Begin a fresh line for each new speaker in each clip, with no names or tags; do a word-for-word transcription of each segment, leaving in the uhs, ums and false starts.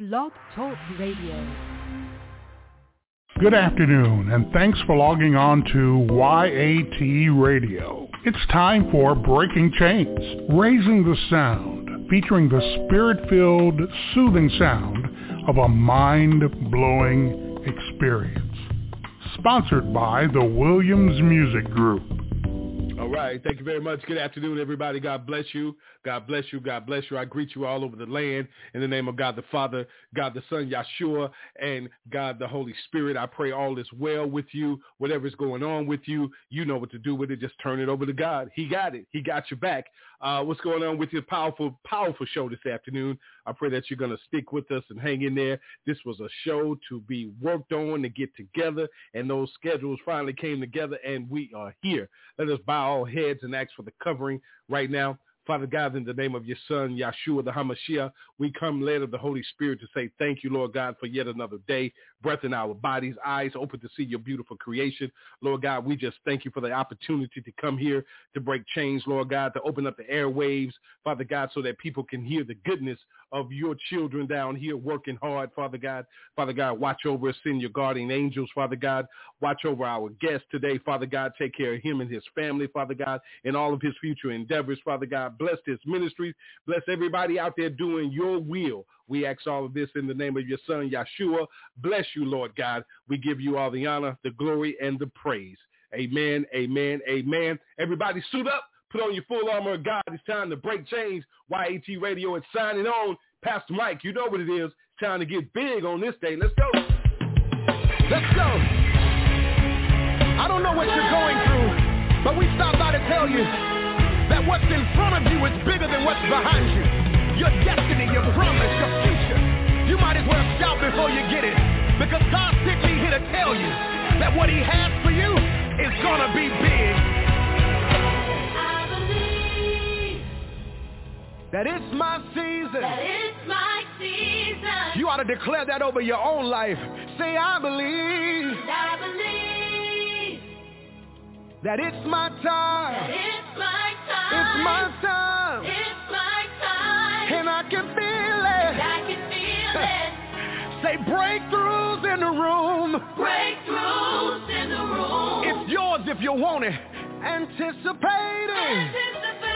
Blog Talk Radio.
Good afternoon, and thanks for logging on to Y A T Radio. It's time for Breaking Chains, Raising the Sound, featuring the spirit-filled, soothing sound of a mind-blowing experience. Sponsored by the Williams Music Group.
All right. Thank you very much. Good afternoon, everybody. God bless you. God bless you. God bless you. I greet you all over the land in the name of God the Father, God the Son, Yeshua, and God the Holy Spirit. I pray all is well with you. Whatever's going on with you, you know what to do with it. Just turn it over to God. He got it. He got your back. Uh, what's going on with your powerful, powerful show this afternoon? I pray that you're going to stick with us and hang in there. This was a show to be worked on, to get together, and those schedules finally came together, and we are here. Let us bow our heads and ask for the covering right now. Father God, in the name of your Son, Yeshua, the HaMashiach, we come led of the Holy Spirit to say thank you, Lord God, for yet another day, breath in our bodies, eyes open to see your beautiful creation. Lord God, we just thank you for the opportunity to come here to break chains, Lord God, to open up the airwaves, Father God, so that people can hear the goodness of your children down here working hard, Father God. Father God, watch over us, send your guardian angels, Father God. Watch over our guest today, Father God. Take care of him and his family, Father God, and all of his future endeavors, Father God. Bless his ministries. Bless everybody out there doing your will. We ask all of this in the name of your Son, Yeshua. Bless you, Lord God. We give you all the honor, the glory, and the praise. Amen, amen, amen. Everybody suit up. Put on your full armor of God. It's time to break chains. Y A T Radio is signing on. Pastor Mike, you know what it is. It's time to get big on this day. Let's go.
Let's go. I don't know what you're going through, but we stopped by to tell you that what's in front of you is bigger than what's behind you. Your destiny, your promise, your future. You might as well shout before you get it, because God sent me here to tell you that what he has for you is going to be big. That it's my season.
That it's my season.
You ought to declare that over your own life. Say, I believe.
I believe.
That it's my time.
That it's my time.
It's my time.
It's my time.
And I can feel it.
I can feel it.
Say, breakthroughs in the room.
Breakthroughs in the room.
It's yours if you want it. Anticipating.
Anticipating.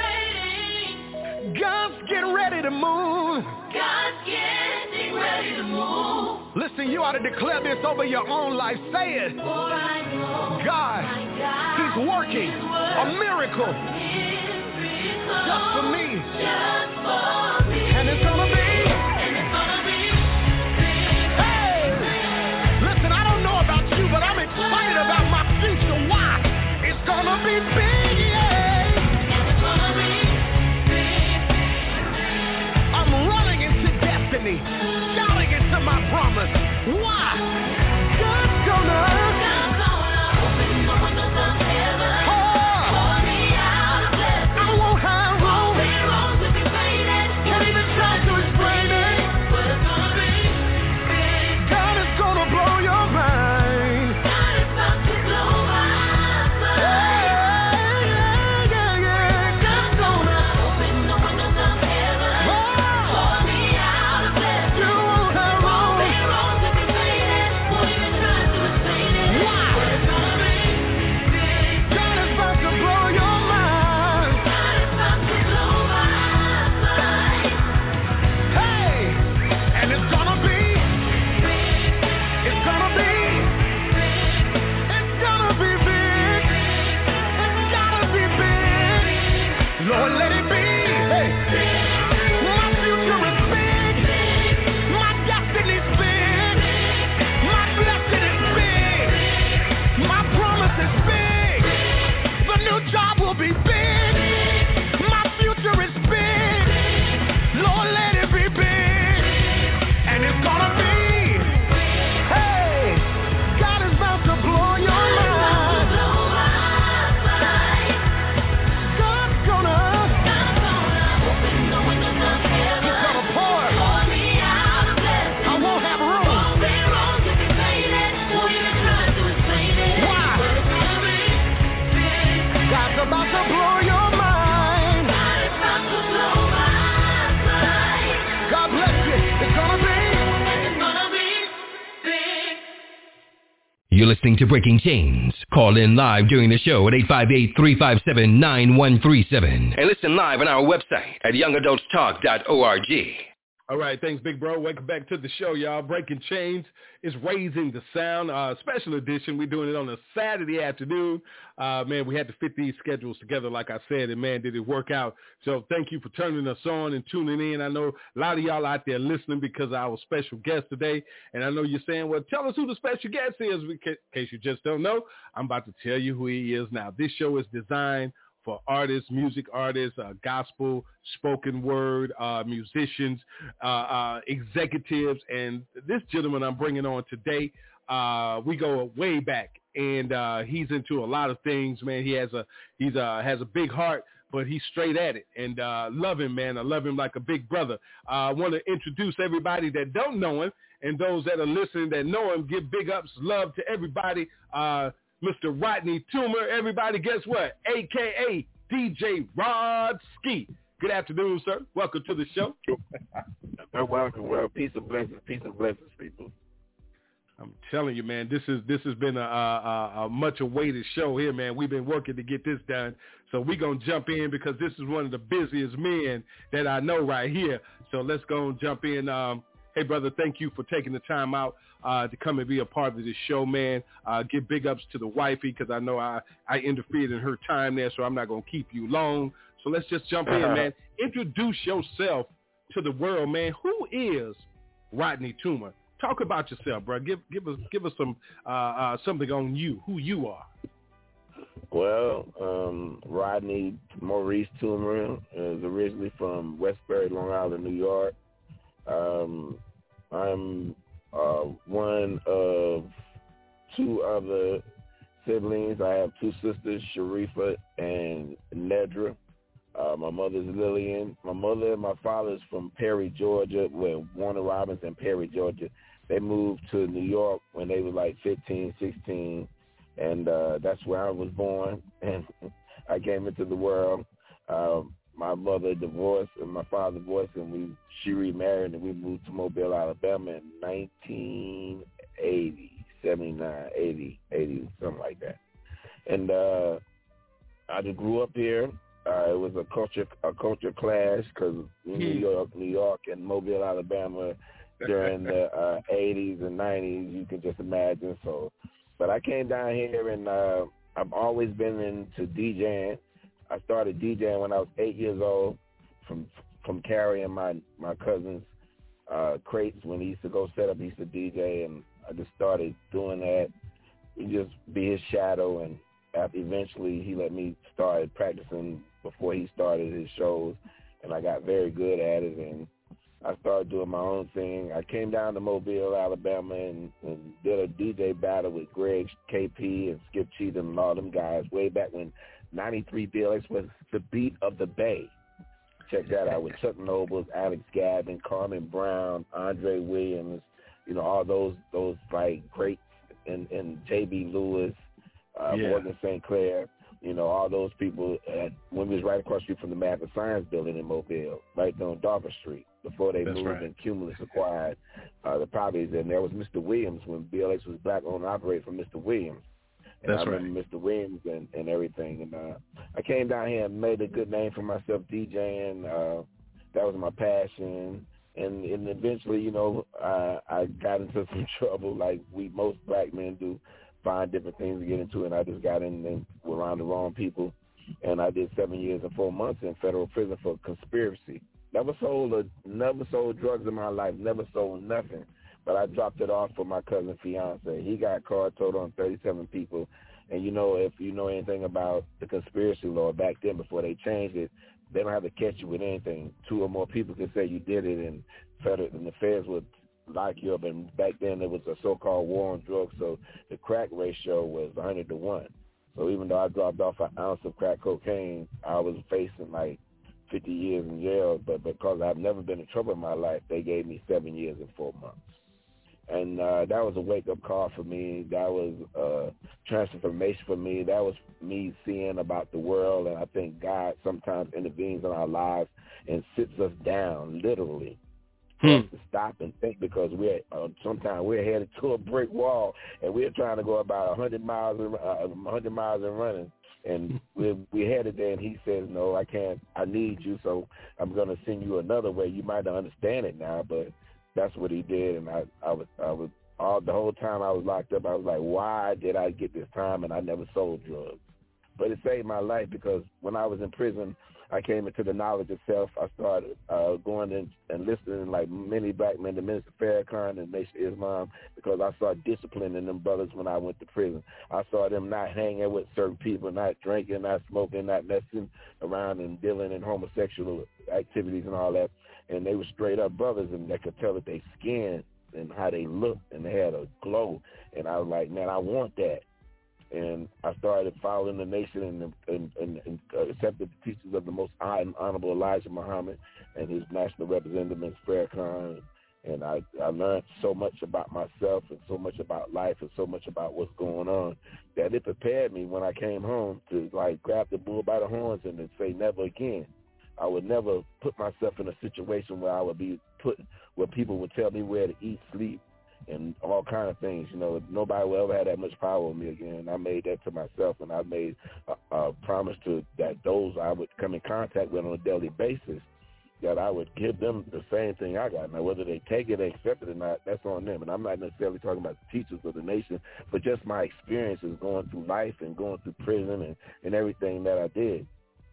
God's getting ready to move.
God's getting ready to move.
Listen, you ought to declare this over your own life. Say it.
For I know
God,
God
he's working a miracle just for me.
Just for me.
And it's going to be.
And it's going to be big.
Hey! Listen, I don't know about you, but I'm excited about my future. Why? It's going to be big, yeah. Shouting into my promise. Why? God's gonna,
God's gonna open the windows of heaven.
Oh,
pour me out a blessing.
I won't have room.
There won't be waiting.
Can't even try to explain it.
But it's gonna be big.
God is gonna blow your mind.
God is about to blow my mind.
Yeah, yeah, yeah, yeah.
God's gonna open the windows of heaven.
Oh,
Pour me out a blessing.
you won't have room.
There won't be waiting. Won't even try to explain
You're listening to Breaking Chains. Call in live during the show at eight five eight, three five seven, nine one three seven. And listen live on our website at young adults talk dot org.
All right, thanks, big bro. Welcome back to the show, y'all. Breaking Chains is Raising the Sound, uh, special edition. We're doing it on a Saturday afternoon. Uh, man, we had to fit these schedules together, like I said, and, man, did it work out. So thank you for turning us on and tuning in. I know a lot of y'all out there listening because of our special guest today, and I know you're saying, well, tell us who the special guest is. In case you just don't know, I'm about to tell you who he is now. This show is designed for artists, music artists, uh, gospel, spoken word, uh, musicians, uh, uh, executives, and this gentleman I'm bringing on today, uh, we go way back, and uh, he's into a lot of things, man. He has a he's a, has a big heart, but he's straight at it, and uh, love him, man. I love him like a big brother. Uh, I want to introduce everybody that don't know him, and those that are listening that know him. Give big ups, love to everybody. Uh, Mister Rodney Toomer, everybody, guess what? A K A D J Rod Ski. Good afternoon, sir. Welcome to the show.
Welcome. Well, peace and blessings, peace and blessings, people.
I'm telling you, man, this is this has been a, a, a much awaited show here, man. We've been working to get this done, so we're gonna jump in because this is one of the busiest men that I know right here. So let's go and jump in. Um, hey, brother, thank you for taking the time out uh, to come and be a part of this show, man. Uh, give big ups to the wifey because I know I, I interfered in her time there, so I'm not going to keep you long. So let's just jump in, man. Introduce yourself to the world, man. Who is Rodney Toomer? Talk about yourself, bro. Give give us give us some uh, uh, something on you, who you are.
Well, um, Rodney Maurice Toomer is originally from Westbury, Long Island, New York. Um, I'm uh, one of two other siblings. I have two sisters, Sharifa and Nedra. Uh, my mother's Lillian. My mother and my father's from Perry, Georgia, well, Warner Robins and Perry, Georgia. They moved to New York when they were like fifteen, sixteen, and uh, that's where I was born, and I came into the world. Um, my mother divorced and my father divorced, and we she remarried, and we moved to Mobile, Alabama in nineteen eighty, seventy-nine, eighty, eighty, something like that. And uh, I just grew up here. Uh, it was a culture a culture clash because New York, New York, and Mobile, Alabama during the uh, eighties and nineties, you can just imagine. So, but I came down here, and uh, I've always been into DJing. I started DJing when I was eight years old, from from carrying my my cousin's uh, crates when he used to go set up. He used to D J, and I just started doing that. You just be his shadow, and after eventually he let me start practicing before he started his shows, and I got very good at it, and I started doing my own thing. I came down to Mobile, Alabama, and, and did a D J battle with Greg K P and Skip Cheatham and all them guys way back when ninety-three B L X was the beat of the Bay. Check that out with Chuck Nobles, Alex Gavin, Carmen Brown, Andre Williams, you know, all those those like greats, and, and J B Lewis, uh, yeah. Morgan Saint Clair. You know, all those people at, when we was right across the street from the Math and Science building in Mobile, right there on Darby Street, before they That's moved right. and Cumulus acquired uh, the properties. And there was Mister Williams when B L X was black owned and operated from Mister Williams. And
That's
I remember
right.
Mister Williams and, and everything. And uh, I came down here and made a good name for myself DJing. Uh, that was my passion. And, and eventually, you know, uh, I got into some trouble like we most black men do. Find different things to get into, and I just got in and around the wrong people, and I did seven years and four months in federal prison for conspiracy. Never sold a, never sold drugs in my life, never sold nothing, but I dropped it off for my cousin fiance. He got caught, told on thirty-seven people, and you know, if you know anything about the conspiracy law back then, before they changed it, they don't have to catch you with anything. Two or more people can say you did it, and federal and the feds would lock you up, and back then there was a so-called war on drugs, so the crack ratio was one hundred to one. So even though I dropped off an ounce of crack cocaine, I was facing like fifty years in jail, but because I've never been in trouble in my life, they gave me seven years and four months. And uh, that was a wake-up call for me. That was a transformation for me. That was me seeing about the world, and I think God sometimes intervenes in our lives and sits us down, literally, for
Hmm.
us to stop and think, because we're uh, sometimes we're headed to a brick wall and we're trying to go about a hundred miles, uh, a hundred miles and running, and we're we headed there. And he says, "No, I can't. I need you, so I'm going to send you another way. You might not understand it now, but that's what he did." And I, I was, I was all the whole time I was locked up. I was like, "Why did I get this time?" And I never sold drugs, but it saved my life, because when I was in prison, I came into the knowledge of self. I started uh, going in and listening like many black men to Minister Farrakhan and Nation of Islam, because I saw discipline in them brothers when I went to prison. I saw them not hanging with certain people, not drinking, not smoking, not messing around and dealing in homosexual activities and all that. And they were straight up brothers, and they could tell that they skin and how they looked, and they had a glow. And I was like, man, I want that. And I started following the nation and, and, and, and accepted the teachings of the Most High and Honorable Elijah Muhammad and his national representative, Mister Farrakhan. And I, I learned so much about myself and so much about life and so much about what's going on that it prepared me when I came home to, like, grab the bull by the horns and then say never again. I would never put myself in a situation where I would be put, where people would tell me where to eat, sleep, and all kind of things. You know, nobody will ever have that much power on me again. I made that to myself, and I made a, a promise to that those I would come in contact with on a daily basis, that I would give them the same thing I got. Now, whether they take it, they accept it or not, that's on them. And I'm not necessarily talking about the teachers of the nation, but just my experiences going through life and going through prison and, and everything that I did.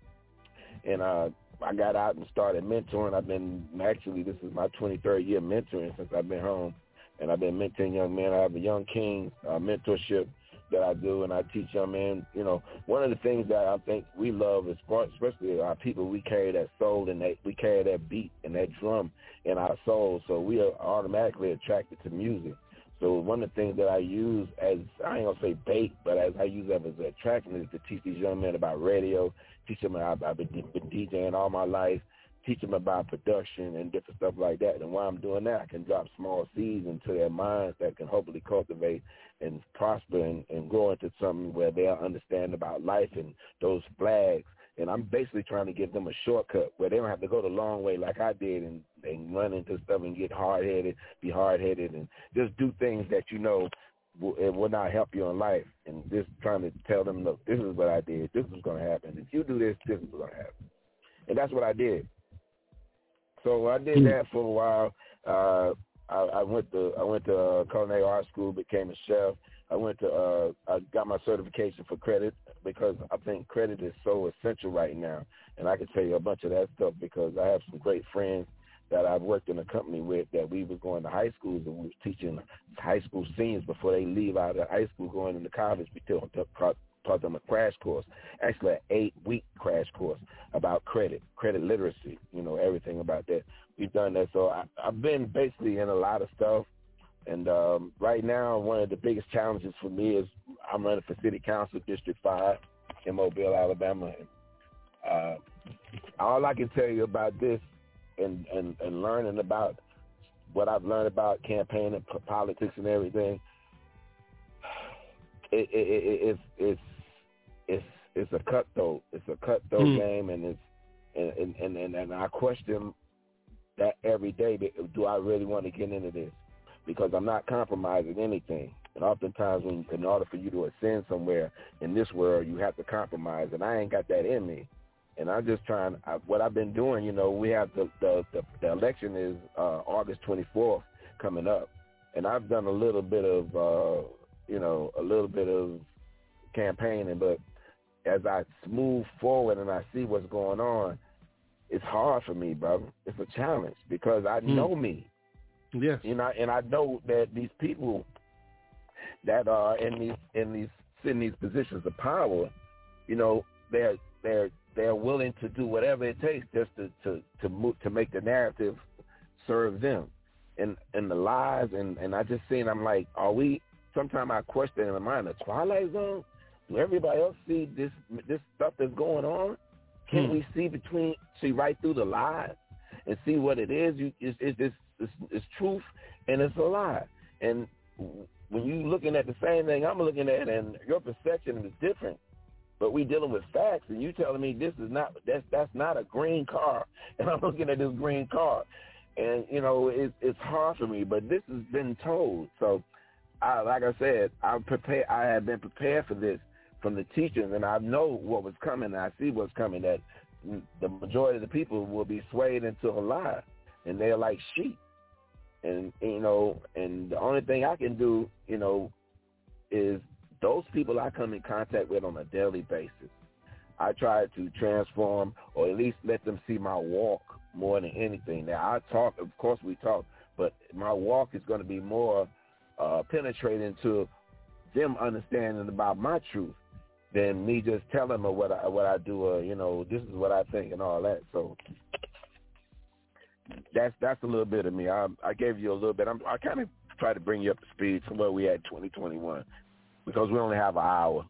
And uh, I got out and started mentoring. I've been, actually, this is my twenty-third year mentoring since I've been home. And I've been mentoring young men. I have a Young King uh, mentorship that I do, and I teach young men. You know, one of the things that I think we love is, especially our people, we carry that soul and that we carry that beat and that drum in our soul, so we are automatically attracted to music. So one of the things that I use as, I ain't gonna say bait, but as I use that as an attraction is to teach these young men about radio, teach them how I've been, been DJing all my life, teach them about production and different stuff like that. And while I'm doing that, I can drop small seeds into their minds that can hopefully cultivate and prosper and, and grow into something where they'll understand about life and those flags. And I'm basically trying to give them a shortcut where they don't have to go the long way like I did and, and run into stuff and get hard-headed, be hard-headed, and just do things that you know will, it will not help you in life. And just trying to tell them, look, this is what I did. This is going to happen. If you do this, this is going to happen. And that's what I did. So I did that for a while. Uh, I, I went to I went to uh, culinary art school, became a chef. I went to uh, I got my certification for credit, because I think credit is so essential right now. And I can tell you a bunch of that stuff because I have some great friends that I've worked in a company with that we were going to high schools and we was teaching high school seniors before they leave out of high school going into college. We taught, taught them a crash course, actually an eight-week crash course about credit, credit literacy, you know, everything about that. We've done that. So I, I've been basically in a lot of stuff. And um, right now, one of the biggest challenges for me is I'm running for City Council District five in Mobile, Alabama. And, uh, all I can tell you about this and, and, and learning about what I've learned about campaigning, p- politics and everything, it, it, it, it's, it's, it's, it's a cutthroat. It's a cutthroat mm. game, and it's and, and, and, and I question that every day. Do I really want to get into this? Because I'm not compromising anything. And oftentimes, when, in order for you to ascend somewhere in this world, you have to compromise. And I ain't got that in me. And I'm just trying, I, what I've been doing, you know, we have the, the, the, the election is uh, August twenty-fourth coming up. And I've done a little bit of, uh, you know, a little bit of campaigning. But as I move forward and I see what's going on, it's hard for me, brother. It's a challenge because I know mm. me.
Yes.
You know, and I know that these people that are in these in these in these positions of power, you know, they're they're they're willing to do whatever it takes just to to to, move, to make the narrative serve them, and and the lies and and I just seen I'm like, are we? Sometimes I question in my mind, the Twilight Zone. Do everybody else see this this stuff that's going on? Can't hmm. we see between see right through the lies and see what it is? You it's it's, it's, it's, it's truth and it's a lie. And when you looking at the same thing I'm looking at, and your perception is different, but we dealing with facts, and you telling me this is not that's that's not a green car, and I'm looking at this green car, and you know, it, it's hard for me, but this has been told. So, I, like I said, I prepare. I have been prepared for this from the teachers, and I know what was coming. And I see what's coming. That the majority of the people will be swayed into a lie, and they're like sheep. And you know, and the only thing I can do, you know, is those people I come in contact with on a daily basis. I try to transform, or at least let them see my walk more than anything. Now, I talk, of course we talk, but my walk is going to be more uh, penetrating to them understanding about my truth than me just telling them what I, what I do, or, you know, this is what I think and all that. So that's that's a little bit of me. I, I gave you a little bit. I'm, I kind of try to bring you up to speed from where we at twenty twenty-one because we only have an hour.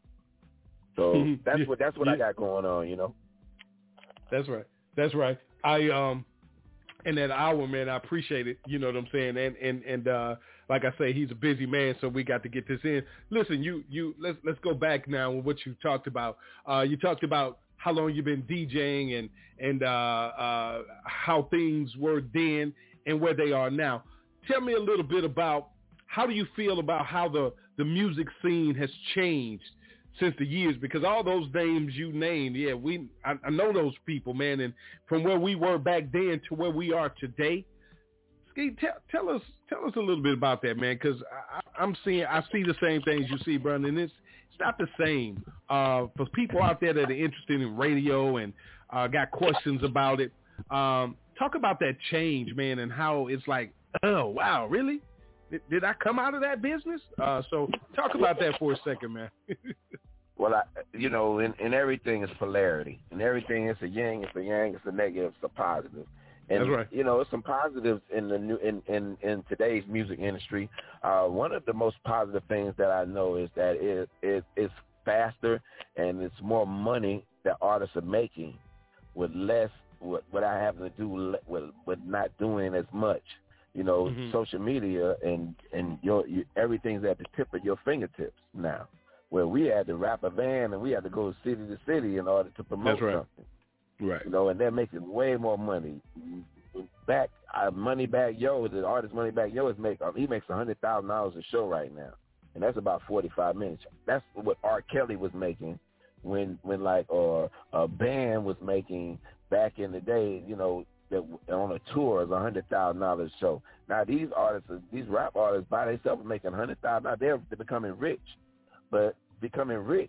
So that's yeah, what that's what yeah. I got going on, you know.
That's right. That's right. I um in that hour, man, I appreciate it. You know what I'm saying? And and and uh, like I say, he's a busy man, so we got to get this in. Listen, you you let's let's go back now with what you talked about. Uh, you talked about how long you've been DJing and and uh, uh, how things were then and where they are now. Tell me a little bit about how do you feel about how the the music scene has changed since the years, because all those names you named, yeah, we I, I know those people, man, and from where we were back then to where we are today. Ski, tell, tell us tell us a little bit about that, man, because I'm seeing I see the same things you see, brother, and it's it's not the same. Uh, for people out there that are interested in radio and uh, got questions about it, um, talk about that change, man, and how it's like, oh wow, really? Did I come out of that business? Uh, so talk about that for a second, man.
Well, I, you know, in, in everything is polarity. In everything, it's a yin, it's a yang, it's a negative, it's a positive. And,
that's right.
You know, there's some positives in the new in, in, in today's music industry. Uh, one of the most positive things that I know is that it, it it's faster and it's more money that artists are making with less, with, without having to do with, with not doing as much. You know, mm-hmm. social media and, and your, your everything's at the tip of your fingertips now. Where we had to wrap a van and we had to go city to city in order to promote
That's right.
something.
Right.
You know, and they're making way more money. Back, uh, Money Back Yo, the artist Money Back Yo is make he makes a hundred thousand dollars a show right now, and that's about forty five minutes. That's what R. Kelly was making when when like or a band was making back in the day. You know. That on a tour is a hundred thousand dollars show. Now these artists, these rap artists, by themselves are making a hundred thousand dollars. They're, they're becoming rich, but becoming rich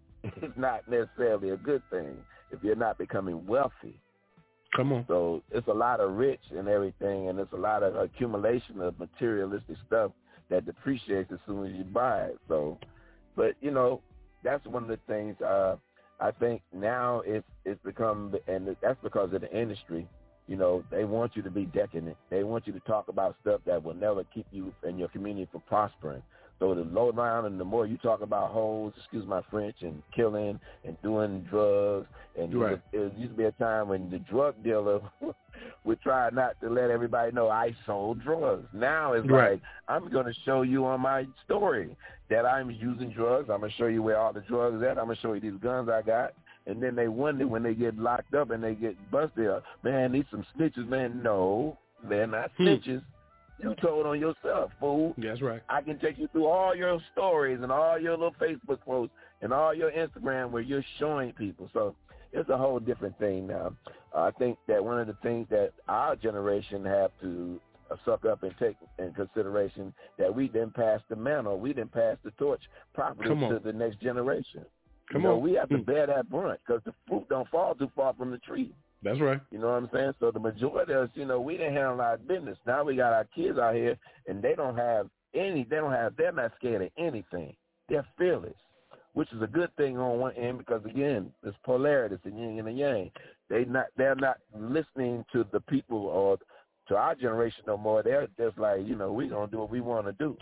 is not necessarily a good thing if you're not becoming wealthy.
Come on.
So it's a lot of rich and everything, and it's a lot of accumulation of materialistic stuff that depreciates as soon as you buy it. So, but you know, that's one of the things. Uh, I think now it's it's become, and that's because of the industry. You know, they want you to be decadent. They want you to talk about stuff that will never keep you and your community from prospering. So the low down and the more you talk about hoes, excuse my French, and killing and doing drugs, and
right.
it, it used to be a time when the drug dealer would try not to let everybody know I sold drugs. Now it's
right.
like, I'm going to show you on my story that I'm using drugs. I'm going to show you where all the drugs are at. I'm going to show you these guns I got. And then they wonder when they get locked up and they get busted, man, these some snitches, man. No, they're not snitches. You told on yourself, fool.
That's right.
I can take you through all your stories and all your little Facebook posts and all your Instagram where you're showing people. So it's a whole different thing now. Uh, I think that one of the things that our generation have to uh, suck up and take in consideration that we didn't pass the mantle, we didn't pass the torch properly to the next generation.
Come
you know,
on.
We have to bear that brunt because the fruit don't fall too far from the tree.
That's right.
You know what I'm saying? So the majority of us, you know, we didn't handle our business. Now we got our kids out here, and they don't have any, they don't have, they're not scared of anything. They're fearless, which is a good thing on one end because, again, it's polarity, it's the yin and the yang. They not, they're not listening to the people or to our generation no more. They're just like, you know, we're going to do what we want to do.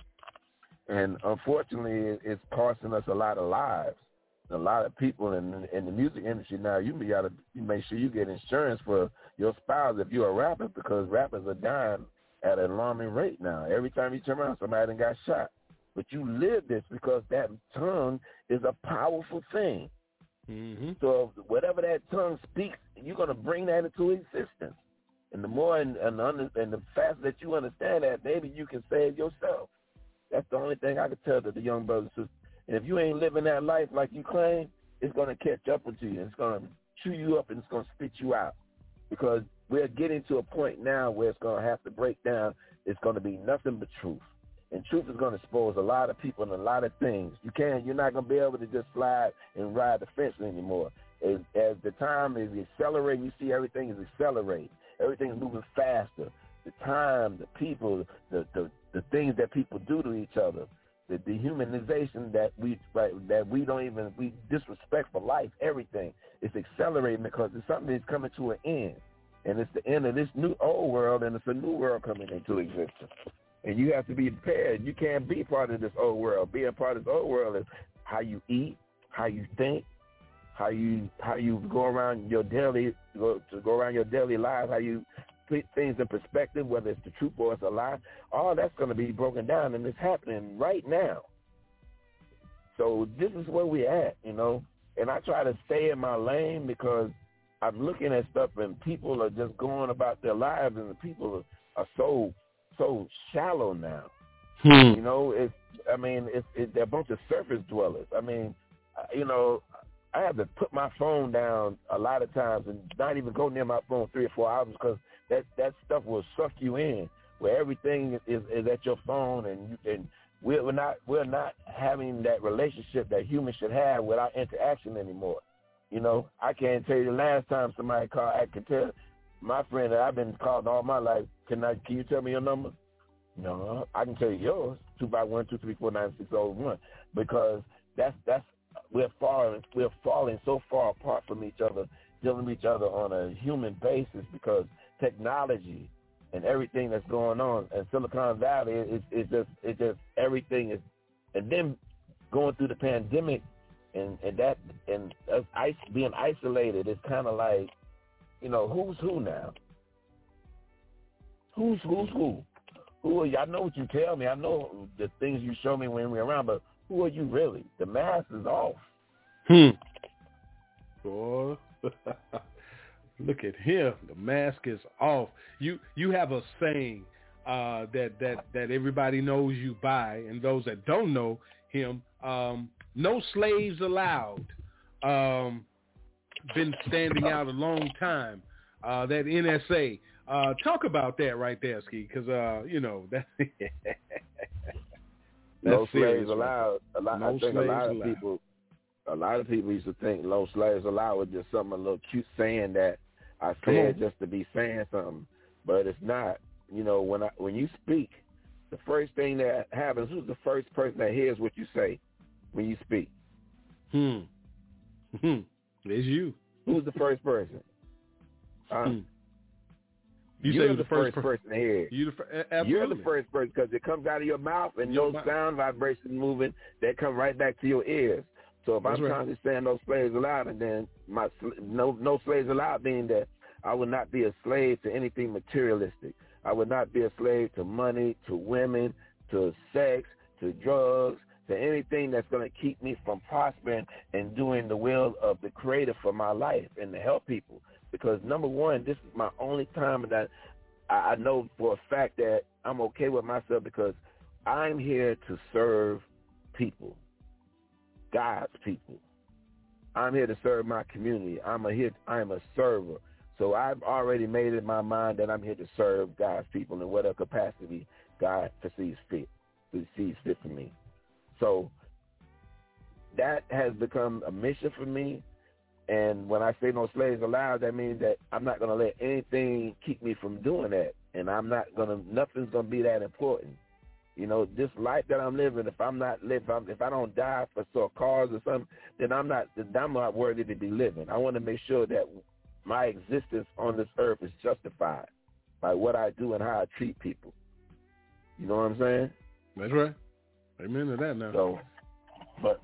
And unfortunately, it's costing us a lot of lives. A lot of people in in the music industry now, you got to make sure you get insurance for your spouse if you're a rapper because rappers are dying at an alarming rate now. Every time you turn around, somebody done got shot. But you live this because that tongue is a powerful thing.
Mm-hmm.
So whatever that tongue speaks, you're going to bring that into existence. And the more and, and, under, and the faster that you understand that, maybe you can save yourself. That's the only thing I can tell to the young brothers and sisters. And if you ain't living that life like you claim, it's going to catch up with you. It's going to chew you up and it's going to spit you out. Because we're getting to a point now where it's going to have to break down. It's going to be nothing but truth. And truth is going to expose a lot of people and a lot of things. You can't, you're not going to be able to just slide and ride the fence anymore. As, as the time is accelerating, you see everything is accelerating. Everything is moving faster. The time, the people, the, the, the things that people do to each other, the dehumanization that we right, that we don't even, we disrespect for life, everything. It's accelerating because it's something that's coming to an end. And it's the end of this new old world, and it's a new world coming into existence. And you have to be prepared. You can't be part of this old world. Being part of this old world is how you eat, how you think, how you how you go around your daily go, to go around your daily life, how you put things in perspective, whether it's the truth or it's a lie. All that's going to be broken down, and it's happening right now. So this is where we're at, you know. And I try to stay in my lane because I'm looking at stuff, and people are just going about their lives, and the people are, are so so shallow now. Hmm. You know, it's I mean, it's, it's they're a bunch of surface dwellers. I mean, you know, I have to put my phone down a lot of times and not even go near my phone three or four hours because that, that stuff will suck you in, where everything is, is at your phone, and you, and we're, we're not we're not having that relationship that humans should have without interaction anymore. You know, I can't tell you the last time somebody called. I can tell my friend that I've been called all my life. Can I? Can you tell me your number? No, I can tell you yours. Two five one two three four nine six zero one. Because that's that's we're falling we're falling so far apart from each other, dealing with each other on a human basis because technology and everything that's going on in Silicon Valley is is just it just everything is, and then going through the pandemic and, and that and us being isolated, it's kind of like, you know, who's who now? Who's who's who? Who are you? I know what you tell me. I know the things you show me when we're around, but who are you really? The mask is off.
Hmm. Boy, look at him. The mask is off. You you have a saying uh, that that that everybody knows you by, and those that don't know him, um, no slaves allowed. Um, been standing out a long time. Uh, that N S A. Uh, talk about that right there, Ski, because uh, you know that.
No
serious,
slaves allowed. A lot,
no
I think a lot of
allowed.
people, a lot of people used to think no slaves allowed was just something a little cute saying that I said just to be saying something, but it's not. You know, when I when you speak, the first thing that happens, who's the first person that hears what you say when you speak?
Hmm. Hmm. It's you.
Who's the first person? Uh,
hmm. You
You're
say
the,
the
first,
first
person to hear.
You the, absolutely.
You're the first person because it comes out of your mouth and
Your
those
mouth.
sound vibrations moving, they come right back to your ears. So if
That's
I'm
right.
constantly saying no slaves allowed, and then my no no slaves allowed being that I would not be a slave to anything materialistic. I would not be a slave to money, to women, to sex, to drugs, to anything that's going to keep me from prospering and doing the will of the Creator for my life and to help people. Because number one, this is my only time that I know for a fact that I'm okay with myself because I'm here to serve people, God's people. I'm here to serve my community. I'm a here. I'm a server. So I've already made it in my mind that I'm here to serve God's people in whatever capacity God perceives fit, sees fit for me. So that has become a mission for me. And when I say no slaves allowed, that means that I'm not going to let anything keep me from doing that. And I'm not going to, nothing's going to be that important. You know, this life that I'm living, if I'm not live, if, I'm, if I don't die for some cause or something, then I'm not, then I'm not worthy to be living. I want to make sure that my existence on this earth is justified by what I do and how I treat people. You know what I'm saying?
That's right. Amen to that now.
So, but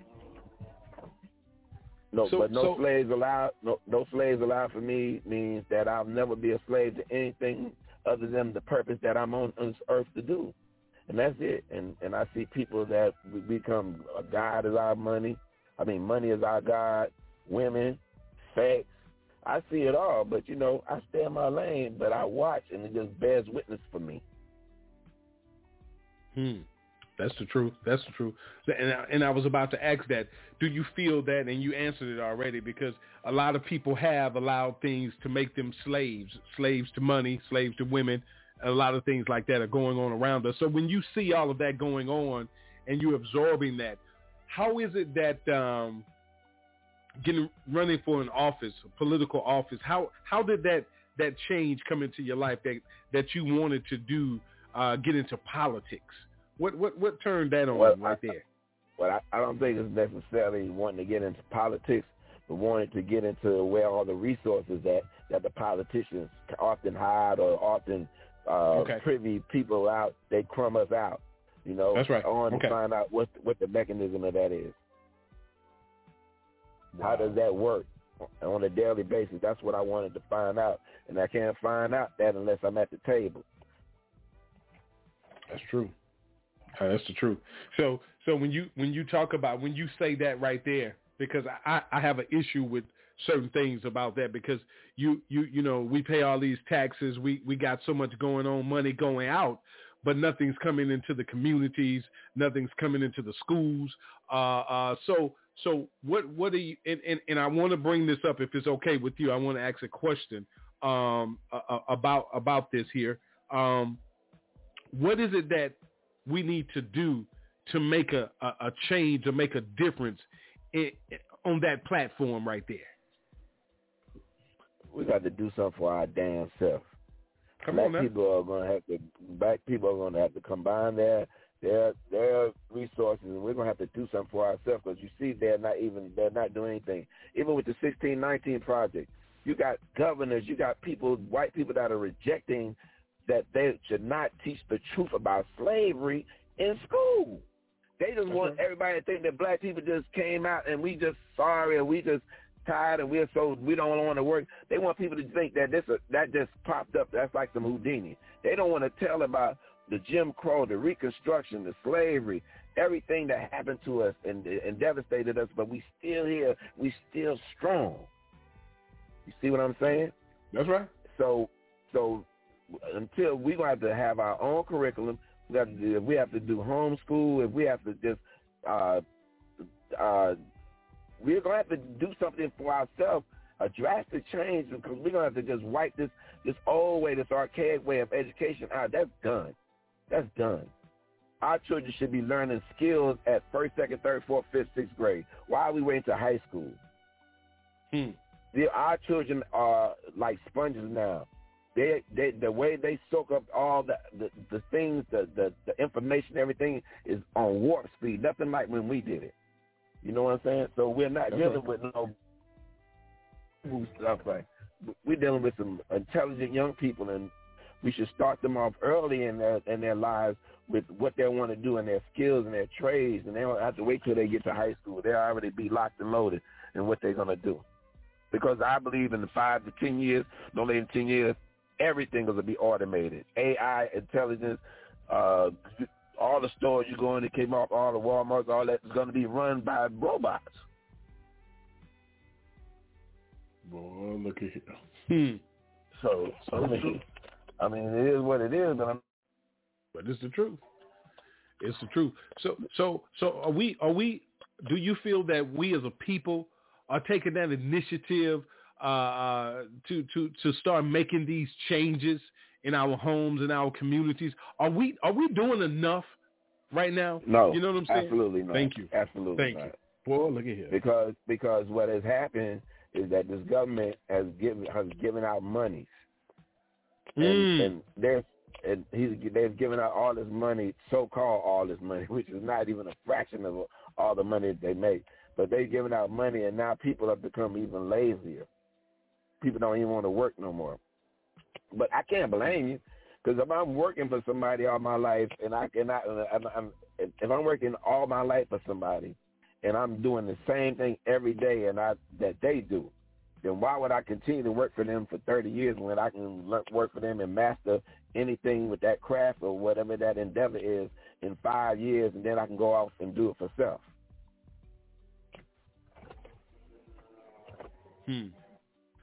no,
so,
but no
so,
slaves allowed. No, no slaves allowed for me means that I'll never be a slave to anything other than the purpose that I'm on this earth to do, and that's it. And and I see people that we become God is our money. I mean, money is our God. Women, sex, I see it all, but, you know, I stay in my lane, but I watch, and it just bears witness for me.
Hmm. That's the truth. That's the truth. And I, and I was about to ask that. Do you feel that? And you answered it already, because a lot of people have allowed things to make them slaves, slaves to money, slaves to women. A lot of things like that are going on around us. So when you see all of that going on and you're absorbing that, how is it that um, getting running for an office, a political office, how how did that that change come into your life that that you wanted to do, uh, get into politics? What what what turned that on
well,
right
I,
there?
Well, I, I don't think it's necessarily wanting to get into politics, but wanting to get into where all the resources that, that the politicians often hide or often uh,
okay.
privy people out, they crumb us out. You know,
that's right.
I want
okay.
to find out what what the mechanism of that is. Wow. How does that work on a daily basis? That's what I wanted to find out, and I can't find out that unless I'm at the table.
That's true. Uh, that's the truth. So, so when you when you talk about when you say that right there, because I, I have an issue with certain things about that, because you you you know we pay all these taxes, we we got so much going on, money going out, but nothing's coming into the communities, nothing's coming into the schools. Uh, uh, so so what what are you? And, and, and I want to bring this up, if it's okay with you. I want to ask a question um, uh, about about this here. Um, what is it that we need to do to make a, a, a change or make a difference in, on that platform right there?
We got to do something for our damn self.
Come
black
on now.
people are going to have to. Black people are going to have to combine their their their resources, and we're going to have to do something for ourselves. Because you see, they're not even they're not doing anything. Even with the sixteen nineteen project, you got governors, you got people, white people that are rejecting that they should not teach the truth about slavery in school. They just
That's
want
right.
everybody to think that black people just came out and we just sorry and we just tired and we're so we don't want to work. They want people to think that this that just popped up. That's like some Houdini. They don't want to tell about the Jim Crow, the Reconstruction, the slavery, everything that happened to us and, and devastated us. But we still here. We still strong. You see what I'm saying?
That's right.
So, so. Until we're going to have to have our own curriculum, we have to do, if we have to do homeschool, if we have to just, uh, uh, we're going to have to do something for ourselves, a drastic change, because we're going to have to just wipe this, this old way, this archaic way of education out. That's done. That's done. Our children should be learning skills at first, second, third, fourth, fifth, sixth grade. Why are we waiting to high school?
Hmm.
The, our children are like sponges now. They, they, the way they soak up all the, the, the things, the, the, the information, everything is on warp speed. Nothing like when we did it. You know what I'm saying? So we're not
That's
dealing
right.
with no stuff like. We're dealing with some intelligent young people, and we should start them off early in their in their lives with what they want to do and their skills and their trades, and they don't have to wait till they get to high school. They'll already be locked and loaded in what they're going to do. Because I believe in the five to ten years, no later than ten years, everything is going to be automated. A I, intelligence, uh, all the stores you go in, the Kmart, all the Walmarts, all that is going to be run by robots.
Boy, look at here.
Hmm. So, so I mean, I mean, it is what it is, but I'm.
But it's the truth. It's the truth. So, so, so, are we? Are we? Do you feel that we as a people are taking that initiative uh, to to to start making these changes in our homes and our communities? Are we are we doing enough right now?
No,
you know what I'm saying?
Absolutely not.
Thank you.
Absolutely
Thank
not.
you. Boy, look at here.
Because because what has happened is that this government has given has given out monies, and,
Mm.
and there's and he's they've given out all this money, so-called all this money, which is not even a fraction of all the money that they make. But they've given out money, and now people have become even lazier. People don't even want to work no more. But I can't blame you, because if I'm working for somebody all my life, and I cannot, I'm, I'm, if I'm working all my life for somebody, and I'm doing the same thing every day, and I that they do, then why would I continue to work for them for thirty years when I can learn, work for them and master anything with that craft or whatever that endeavor is in five years, and then I can go off and do it for self?
Hmm.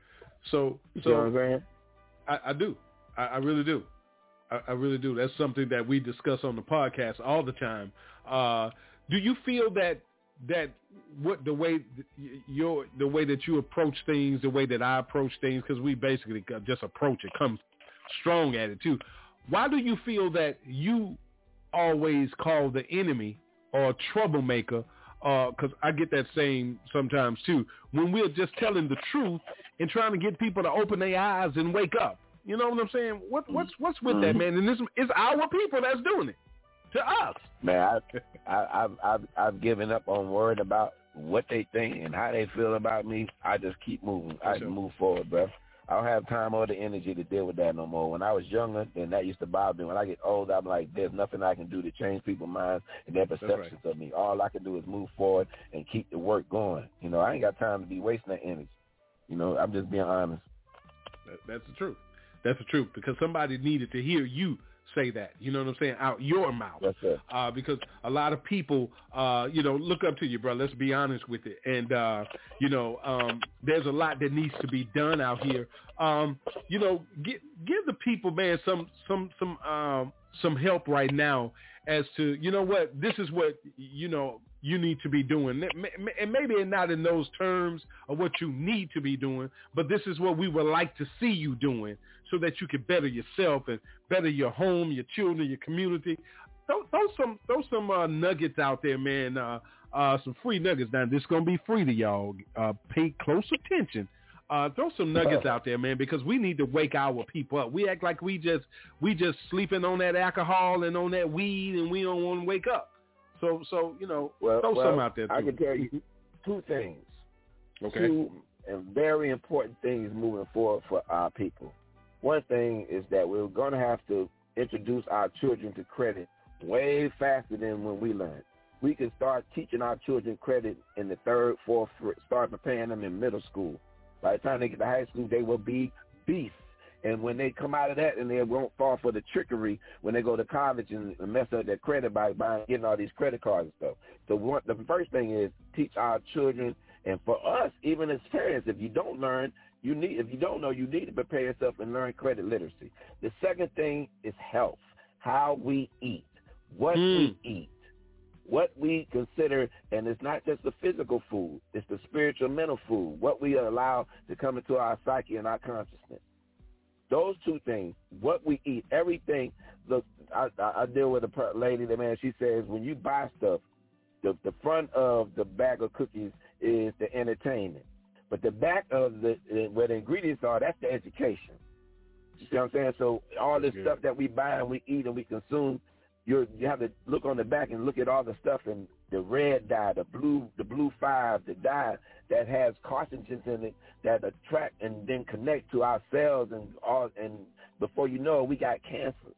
So,
You
so
know what I'm saying?
I, I do. I, I really do. I, I really do. That's something that we discuss on the podcast all the time. Uh, do you feel that that what the way your the way that you approach things, the way that I approach things, because we basically just approach it, come strong at it too. Why do you feel that you always call the enemy or troublemaker? Because uh, I get that saying sometimes too, when we're just telling the truth and trying to get people to open their eyes and wake up. You know what I'm saying? What, what's what's with mm-hmm. that, man? And this is our people that's doing it to us.
Man, I, I, I've, I've I've given up on worrying about what they think and how they feel about me. I just keep moving. For I sure. move forward, bro. I don't have time or the energy to deal with that no more. When I was younger, then that used to bother me. When I get older, I'm like, there's nothing I can do to change people's minds and their perceptions right. of me. All I can do is move forward and keep the work going. You know, I ain't got time to be wasting that energy. You know, I'm just being honest.
That, that's the truth. That's the truth, because somebody needed to hear you say that, you know what I'm saying, out your mouth.
That's it.
Uh, because a lot of people, uh, you know, look up to you, bro. Let's be honest with it. And, uh, you know, um, there's a lot that needs to be done out here. Um, you know, give, give the people, man, some some some um, some help right now as to, you know what, this is what, you know, you need to be doing. And maybe not in those terms of what you need to be doing, but this is what we would like to see you doing so that you can better yourself and better your home, your children, your community. Throw, throw some throw some uh, nuggets out there, man, uh, uh, some free nuggets. Now, this is going to be free to y'all. Uh, pay close attention. Uh, throw some nuggets out there, man, because we need to wake our people up. We act like we just we just sleeping on that alcohol and on that weed, and we don't want to wake up. So, so you know,
well,
throw
well,
some out there, too.
I can tell you two things.
Okay.
Two very important things moving forward for our people. One thing is that we're going to have to introduce our children to credit way faster than when we learned. We can start teaching our children credit in the third, fourth, start preparing them in middle school. By the time they get to high school, they will be beasts. And when they come out of that, and they won't fall for the trickery when they go to college and mess up their credit by buying, getting all these credit cards and stuff. So what, the first thing is teach our children, and for us, even as parents, if you don't learn, you need. If you don't know, you need to prepare yourself and learn credit literacy. The second thing is health, how we eat, what mm. we eat, what we consider, and it's not just the physical food, it's the spiritual, mental food, what we allow to come into our psyche and our consciousness. Those two things, what we eat, everything. Look, I, I deal with a lady that, man, she says when you buy stuff, the, the front of the bag of cookies is the entertainment. But the back of the, where the ingredients are, that's the education. You see what I'm saying? So all this stuff that we buy and we eat and we consume, you're, you have to look on the back and look at all the stuff in the red dye, the blue, the blue five, the dye that has carcinogens in it that attract and then connect to our cells, and all. And before you know it, we got cancers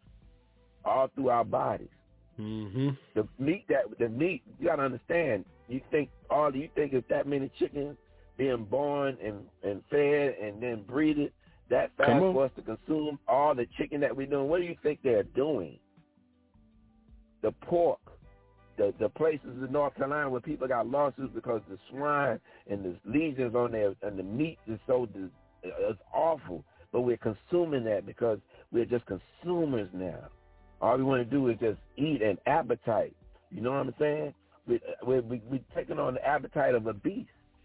all through our bodies.
Mm-hmm.
The meat that the meat, you gotta understand. You think all you think is that many chickens being born and, and fed and then breeded that fast for us to consume all the chicken that we're doing. What do you think they're doing? The pork, the the places in North Carolina where people got lawsuits because the swine and the lesions on there and the meat is so it's awful. But we're consuming that because we're just consumers now. All we want to do is just eat and appetite. You know what I'm saying? We we we we taking on the appetite of a beast.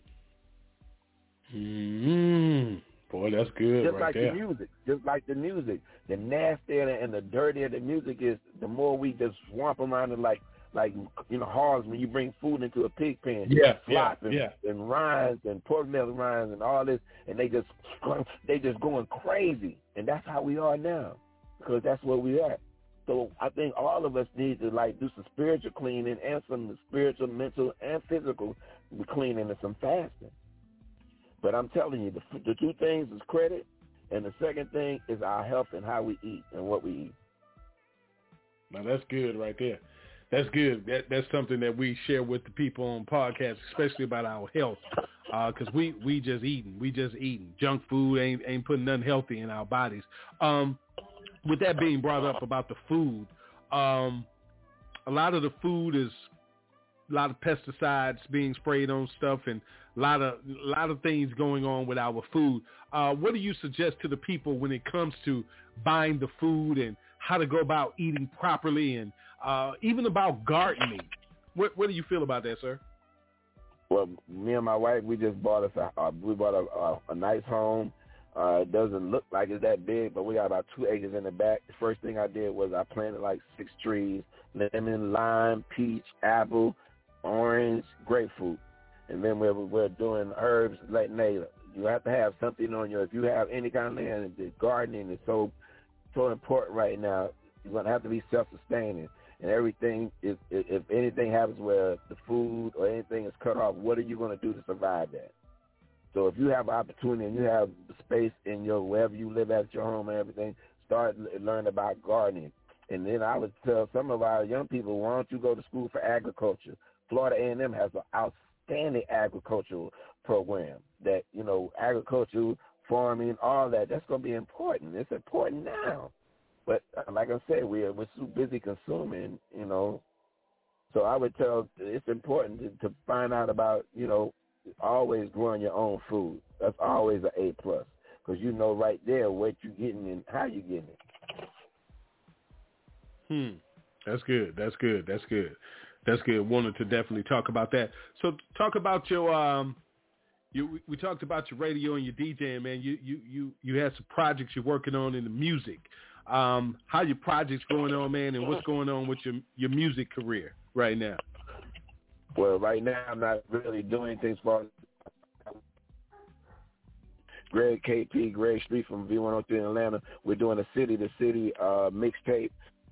Mm-hmm. Boy, that's good.
Just
right
like
there.
the music, just like the music. The nastier and the dirtier the music is, the more we just swamp around it like, like you know, hogs when you bring food into a pig pen.
Yeah,
flop
yeah,
and,
yeah.
and rinds and pork melon rinds and all this, and they just they just going crazy. And that's how we are now, because that's where we are. So I think all of us need to like do some spiritual cleaning and some spiritual, mental, and physical cleaning and some fasting. But I'm telling you, the, the two things is credit, and the second thing is our health and how we eat and what we eat.
Now, that's good right there. That's good. That That's something that we share with the people on podcasts, especially about our health, because uh, we, we just eating. We just eating. Junk food ain't ain't putting nothing healthy in our bodies. Um, with that being brought up about the food, um, a lot of the food is a lot of pesticides being sprayed on stuff, and a lot of a lot of things going on with our food. Uh, what do you suggest to the people when it comes to buying the food and how to go about eating properly, and uh, even about gardening? What What do you feel about that, sir?
Well, me and my wife, we just bought us a uh, we bought a, a, a nice home. Uh, it doesn't look like it's that big, but we got about two acres in the back. The first thing I did was I planted like six trees: lemon, lime, peach, apple, orange, grapefruit. And then we're we're doing herbs. Like, hey, you have to have something on your. If you have any kind of land, the gardening is so so important right now. You're gonna have to be self-sustaining. And everything, if, if anything happens where the food or anything is cut off, what are you going to do to survive that? So if you have opportunity and you have space in your, wherever you live at your home and everything, start learning about gardening. And then I would tell some of our young people, why don't you go to school for agriculture? Florida A and M has an outstanding agricultural program that, you know, agriculture, farming, all that, that's going to be important. It's important now. But like I said, we're, we're so busy consuming, you know. So I would tell it's important to, to find out about, you know, always growing your own food. That's always an A plus because you know right there what you're getting and how you're getting it.
Hmm. That's good. That's good. That's good. That's good. Wanted to definitely talk about that. So talk about your um. You, we talked about your radio and your DJing, man. You you you you had some projects you're working on in the music. Um, how your projects going on, man, and what's going on with your your music career right now?
Well, right now I'm not really doing things for Greg K P, Greg Street from V one oh three in Atlanta. We're doing a city to city uh, mixtape.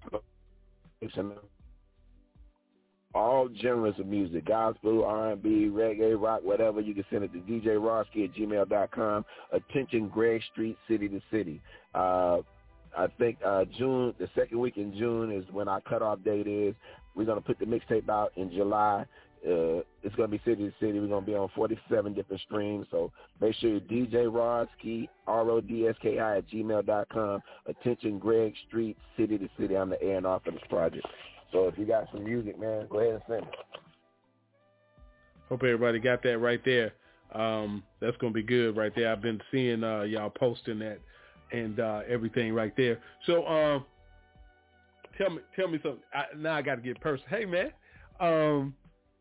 All genres of music, gospel, R and B, reggae, rock, whatever. You can send it to D J Roski at gmail dot com. Attention, Greg Street, city to city. Uh, I think uh, June, the second week in June is when our cutoff date is. We're going to put the mixtape out in July. Uh, it's going to be city to city. We're going to be on forty-seven different streams. So make sure you D J Roski, R O D S K I at gmail dot com. Attention, Greg Street, city to city. I'm the A and R for this project. So if you got some music, man, go ahead and send it.
Hope everybody got that right there. Um, that's going to be good right there. I've been seeing uh, y'all posting that and uh, everything right there. So um, tell me tell me something. I, now I got to get personal. Hey, man, um,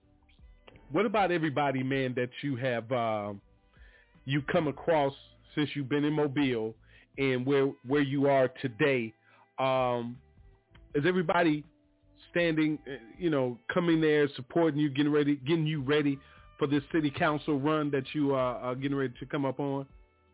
what about everybody, man, that you have um, you come across since you've been in Mobile and where where you are today? Um, is everybody standing, you know, coming there, supporting you, getting ready, getting you ready for this city council run that you uh, are getting ready to come up on?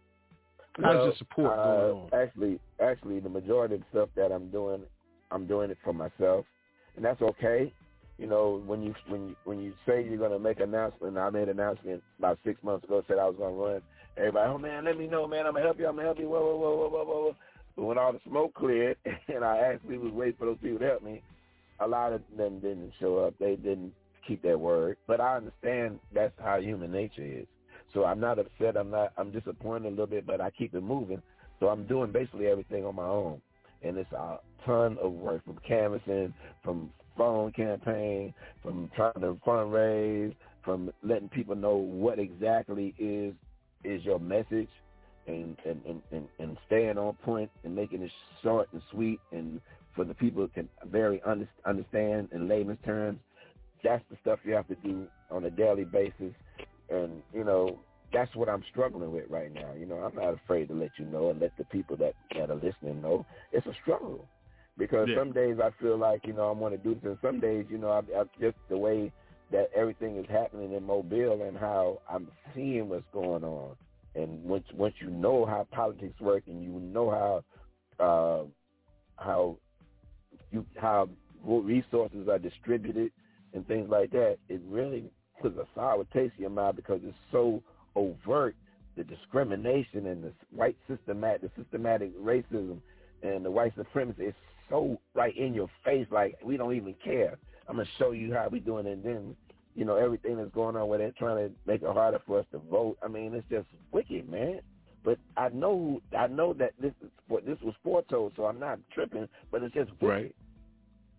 How's
well,
your support
uh,
going on?
Actually, actually, the majority of the stuff that I'm doing, I'm doing it for myself, and that's okay. You know, when you when you, when you say you're going to make an announcement, I made an announcement about six months ago, said I was going to run. Everybody, oh man, let me know, man, I'm gonna help you, I'm gonna help you. Whoa, whoa, whoa, whoa, whoa, whoa. But when all the smoke cleared, and I actually was waiting for those people to help me, a lot of them didn't show up. They didn't keep their word. But I understand that's how human nature is. So I'm not upset. I'm not. I'm disappointed a little bit, but I keep it moving. So I'm doing basically everything on my own, and it's a ton of work from canvassing, from phone campaign, from trying to fundraise, from letting people know what exactly is is your message, and and, and, and, and staying on point and making it short and sweet and for the people who can very under, understand in layman's terms. That's the stuff you have to do on a daily basis. And, you know, that's what I'm struggling with right now. You know, I'm not afraid to let you know and let the people that, that are listening know. It's a struggle because yeah. some days I feel like, you know, I want to do this. And some days, you know, I, I just the way that everything is happening in Mobile and how I'm seeing what's going on. And once once you know how politics work and you know how uh, how you how resources are distributed and things like that, it really puts a sour taste in your mouth because it's so overt, the discrimination and the white systematic, the systematic racism and the white supremacy is so right in your face, like we don't even care. I'm going to show you how we doing it. And then, you know, everything that's going on with it, trying to make it harder for us to vote. I mean, it's just wicked, man. But I know I know that this is this was foretold, so I'm not tripping, but it's just wicked.
Right.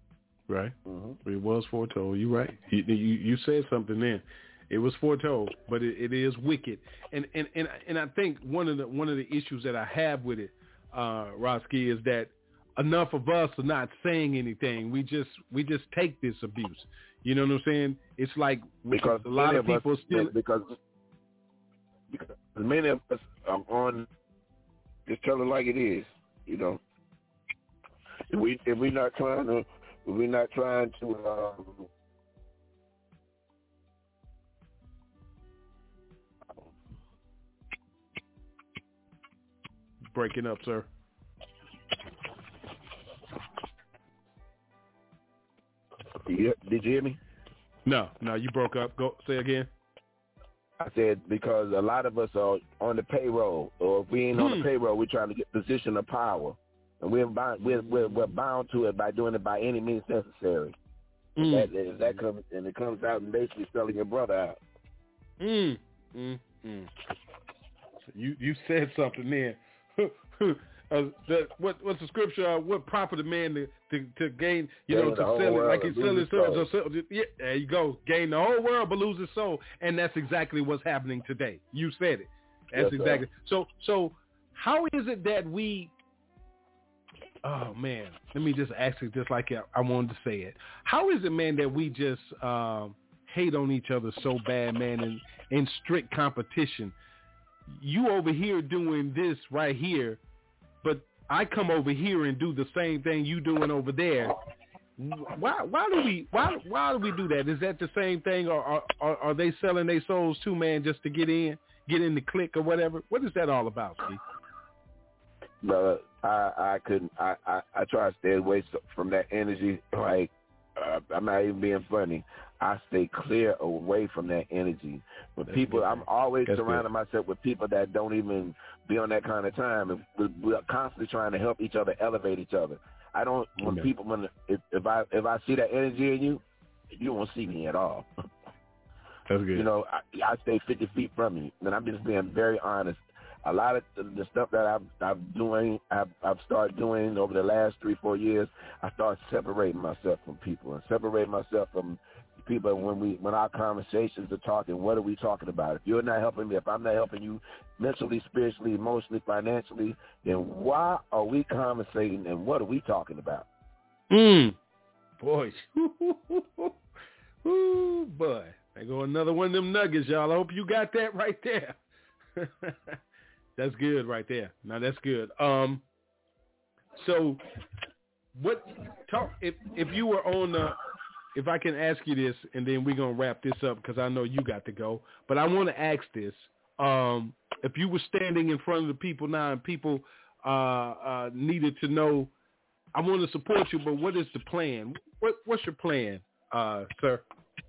Right.
Mm-hmm.
It was foretold. You're right. You, you you said something then. It was foretold, but it, it is wicked. And, and and and I think one of the one of the issues that I have with it, uh, Roski, is that enough of us are not saying anything. We just we just take this abuse. You know what I'm saying? It's like
because
a lot of people
us,
still
because because many of us are on just tell it like it is. You know, if we if we're not trying to if we're not trying to. Um,
breaking up, sir.
Yeah, did you hear me?
No, no, you broke up. Go say again.
I said because a lot of us are on the payroll, or if we ain't hmm. on the payroll, we're trying to get position of power, and we're bound, we're, we're, we're bound to it by doing it by any means necessary. Mm. That, if that comes and it comes out and basically selling your brother out.
Mm. Mm. Mm. You you said something there. uh, the, what what's the scripture? Uh, what profit a man to, to, to gain? You
gain
know, to sell it like he sell his soul. So, yeah, there you go. Gain the whole world but lose his soul, and that's exactly what's happening today. You said it. That's yes, exactly. Sir. So so how is it that we? Oh man, let me just ask it just like I wanted to say it. How is it, man, that we just um, hate on each other so bad, man, in, in strict competition? You over here doing this right here, but I come over here and do the same thing you doing over there. Why? Why do we? Why? Why do we do that? Is that the same thing, or are, are, are they selling their souls too, man, just to get in, get in the clique or whatever? What is that all about, Steve?
Brother, I I couldn't. I, I I try to stay away from that energy. Like uh, I'm not even being funny. I stay clear away from that energy. But That's people, good, I'm always That's surrounding good. myself with people that don't even be on that kind of time. And we're constantly trying to help each other, elevate each other. I don't, when Amen. people, when if, if I if I see that energy in you, you won't see me at all.
That's good.
You know, I, I stay fifty feet from you. And I'm just being very honest. A lot of the, the stuff that I've, I've doing, I've, I've started doing over the last three, four years, I started separating myself from people and separating myself from people when we when our conversations are talking. What are we talking about? If you're not helping me, if I'm not helping you mentally, spiritually, emotionally, financially, then why are we conversating and what are we talking about?
Mm. Boy. Ooh, boy. There go another one of them nuggets, y'all. I hope you got that right there. That's good right there. Now that's good. Um, so what talk if if you were on the if I can ask you this, and then we're gonna wrap this up because I know you got to go. But I want to ask this: um, if you were standing in front of the people now, and people uh, uh, needed to know, I want to support you, but what is the plan? What what's your plan, uh, sir?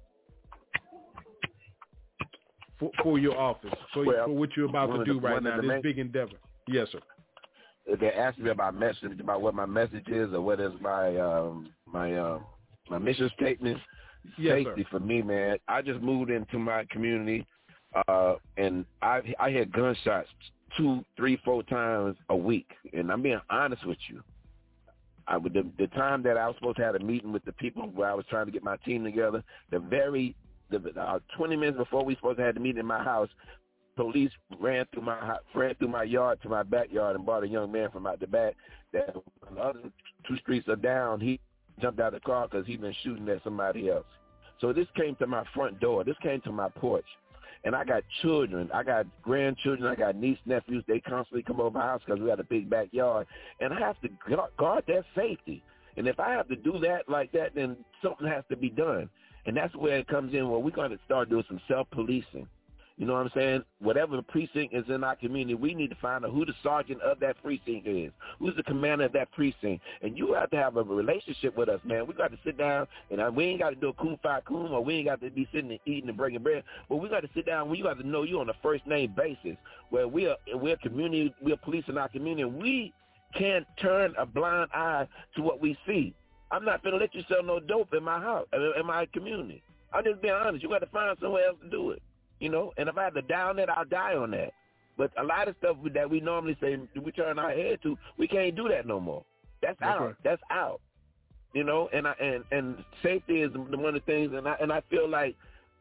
For, for your office, for, well, for what you're about to do the, right now, this main, big endeavor. Yes, sir.
If they ask me about message, about what my message is, or what is my um, my um, my mission statement,
yes,
safety
sir.
for me, man. I just moved into my community, uh, and I I had gunshots two, three, four times a week, and I'm being honest with you. I would the, the time that I was supposed to have a meeting with the people where I was trying to get my team together, the very The, uh, twenty minutes before we supposed to have the meeting in my house, police ran through my ran through my yard to my backyard and brought a young man from out the back. That when the other two streets are down, he jumped out of the car because he'd been shooting at somebody else. So this came to my front door. This came to my porch. And I got children. I got grandchildren. I got niece, nephews. They constantly come over my house because we got a big backyard. And I have to guard their safety. And if I have to do that like that, then something has to be done. And that's where it comes in, where we're going to start doing some self-policing. You know what I'm saying? Whatever the precinct is in our community, we need to find out who the sergeant of that precinct is, who's the commander of that precinct. And you have to have a relationship with us, man. We got to sit down, and we ain't got to do a coon fi coon, or we ain't got to be sitting and eating and breaking bread. But we got to sit down. We got to know you on a first-name basis, where we are, we're community, we're policing our community, and we can't turn a blind eye to what we see. I'm not going to let you sell no dope in my house, in my community. I'm just being honest. You got to find somewhere else to do it, you know. And if I have to die on that, I'll die on that. But a lot of stuff that we normally say we turn our head to, we can't do that no more. That's, That's out. Right. That's out. you know, and I and, and safety is one of the things, and I and I feel like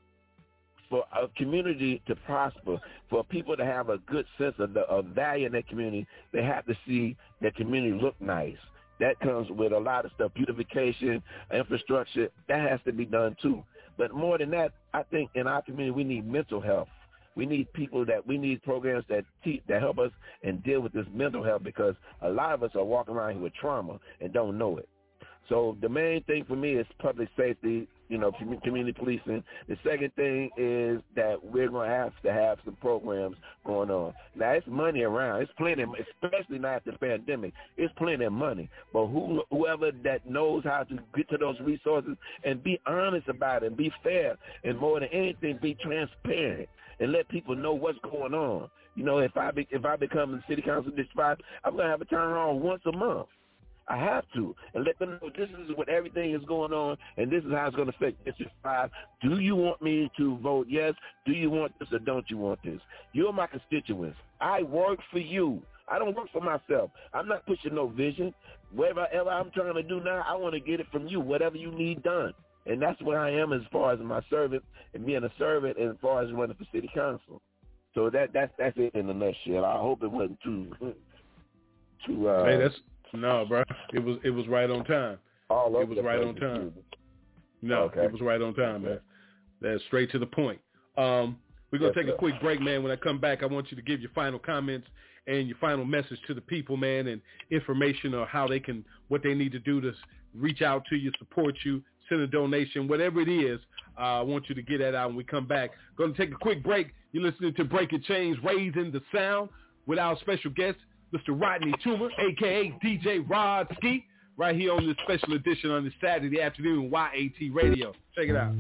for a community to prosper, for people to have a good sense of the of value in their community, they have to see their community look nice. That comes with a lot of stuff, beautification, infrastructure. That has to be done too. But more than that, I think in our community we need mental health. We need people that we need programs that teach, that help us and deal with this mental health, because a lot of us are walking around here with trauma and don't know it. So the main thing for me is public safety, you know, community policing. The second thing is that we're going to have to have some programs going on. Now, it's money around. It's plenty, especially now after the pandemic. It's plenty of money. But who, whoever that knows how to get to those resources and be honest about it and be fair, and more than anything, be transparent and let people know what's going on. You know, if I be, if I become the city council district five, I'm going to have a turnaround once a month. I have to, and let them know this is what everything is going on, and this is how it's going to affect District five. Do you want me to vote yes? Do you want this or don't you want this? You're my constituents. I work for you. I don't work for myself. I'm not pushing no vision. Whatever I'm trying to do now, I want to get it from you, whatever you need done. And that's where I am as far as my servant and being a servant, and as far as running for city council. So that that's that's it in a nutshell. I hope it wasn't too too. Uh,
hey, that's no, bro. It was it was right on time.
All
it was right on time. No,
okay.
It was right on time, man. That's straight to the point. Um, we're gonna yes, take sir. a quick break, man. When I come back, I want you to give your final comments and your final message to the people, man, and information on how they can, what they need to do to reach out to you, support you, send a donation, whatever it is. Uh, I want you to get that out when we come back. Going to take a quick break. You're listening to Breaking Chains, Raising the Sound, with our special guest, Mister Rodney Toomer, a k a. D J Rod Ski, right here on this special edition on this Saturday afternoon, Y A T Radio. Check it out.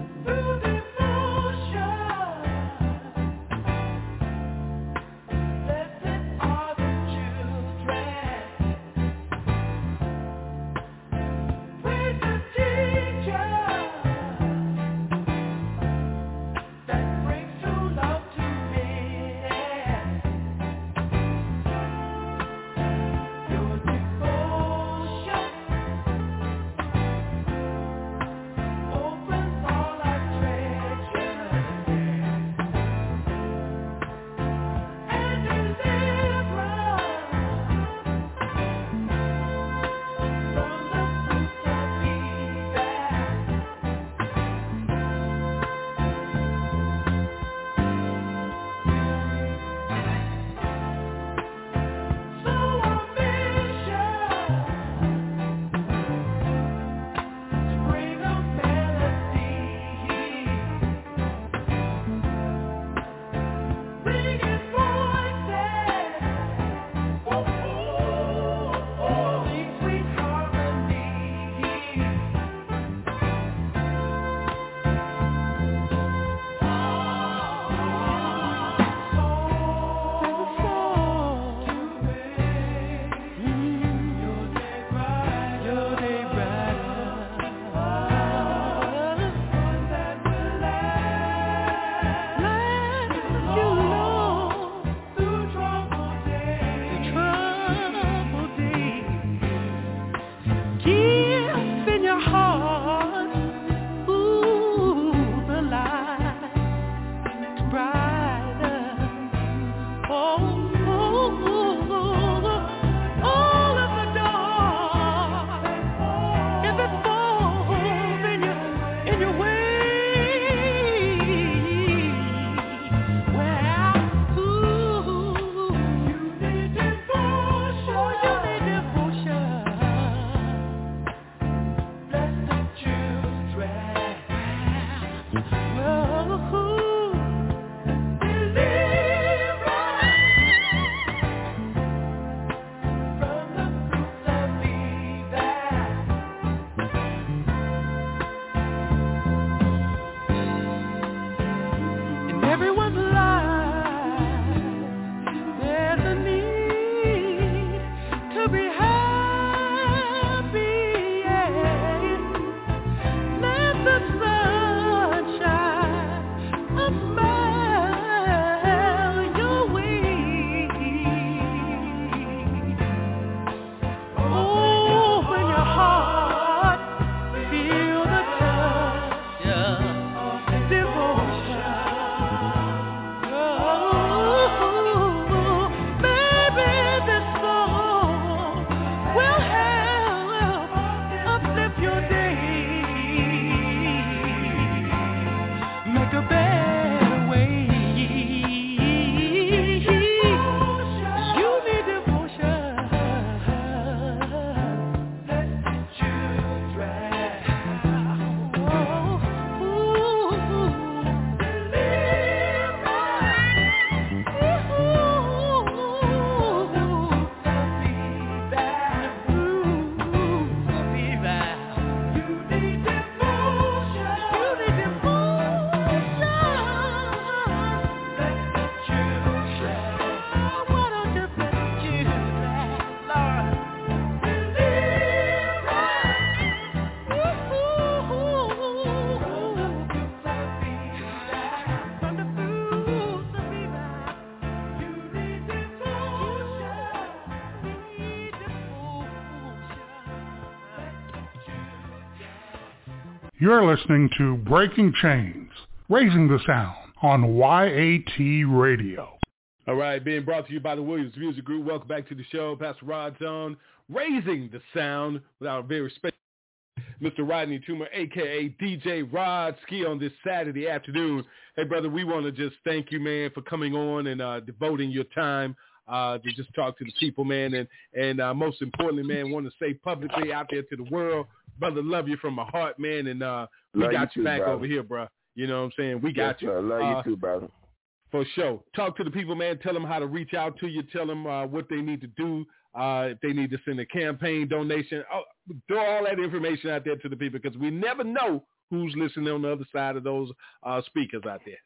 Beautiful shore.
You're listening to Breaking Chains, Raising the Sound on Y A T Radio.
All right, being brought to you by the Williams Music Group. Welcome back to the show. Pastor Rod's on Raising the Sound with our very special Mister Rodney Toomer, a k a. D J Rod Ski, on this Saturday afternoon. Hey, brother, we want to just thank you, man, for coming on and uh, devoting your time uh, to just talk to the people, man. And, and uh, most importantly, man, want to say publicly out there to the world, brother, love you from my heart, man. And uh, we
love
got you,
you too,
back
brother.
over here, bro. You know what I'm saying? We got
yes,
you.
Sir. Love
uh,
you too, brother.
For sure. Talk to the people, man. Tell them how to reach out to you. Tell them uh, what they need to do. Uh, if they need to send a campaign donation, oh, throw all that information out there to the people, because we never know who's listening on the other side of those uh, speakers out there.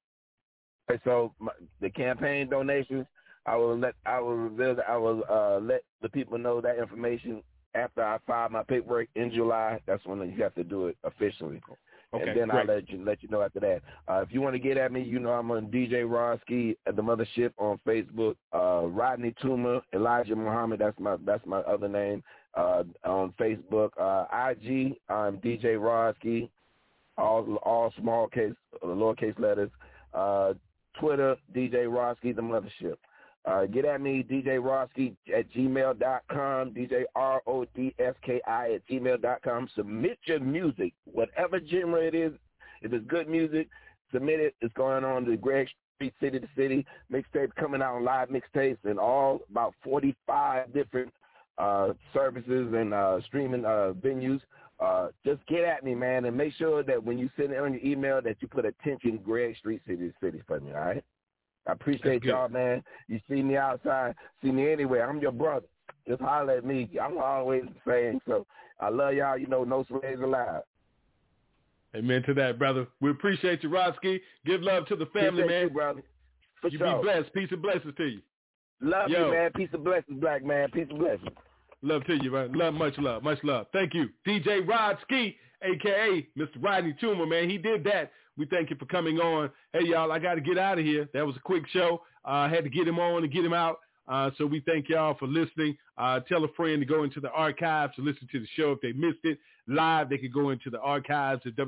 Okay, so my, the campaign donations, I will let I will reveal that I will uh, let the people know that information after I file my paperwork in July. That's when you have to do it officially.
Okay,
and then
great.
I'll let you let you know after that. Uh, if you want to get at me, you know I'm on D J Rodski at the Mothership on Facebook. Uh, Rodney Toomer, Elijah Muhammad, that's my that's my other name uh, on Facebook. Uh, I G, I'm D J Rodski, all all small case, lowercase letters. Uh, Twitter, D J Rodski, the Mothership. Uh, get at me, D J Rodski at gmail dot com, D J R O D S K I at gmail dot com. Submit your music, whatever genre it is. If it's good music, submit it. It's going on to Greg Street, City to City, mixtapes coming out on live mixtapes and all about forty-five different uh, services and uh, streaming uh, venues. Uh, just get at me, man, and make sure that when you send it on your email that you put attention Greg Street, City to City for me, all right? I appreciate y'all, man. You see me outside, see me anywhere. I'm your brother. Just holler at me. I'm always the same. So I love y'all. You know, no slaves allowed.
Amen to that, brother. We appreciate you, Rodski. Give love to the family,
appreciate
man.
You, brother. For
you
sure.
be blessed. Peace and blessings to you.
Love
Yo.
you, man. Peace and blessings, black man. Peace and blessings.
Love to you, man. Love, much love, much love. Thank you. D J Rodski, a k a. Mister Rodney Toomer, man. He did that. We thank you for coming on. Hey, y'all, I got to get out of here. That was a quick show. I uh, had to get him on and get him out. Uh, so we thank y'all for listening. Uh, tell a friend to go into the archives to listen to the show. If they missed it live, they could go into the archives at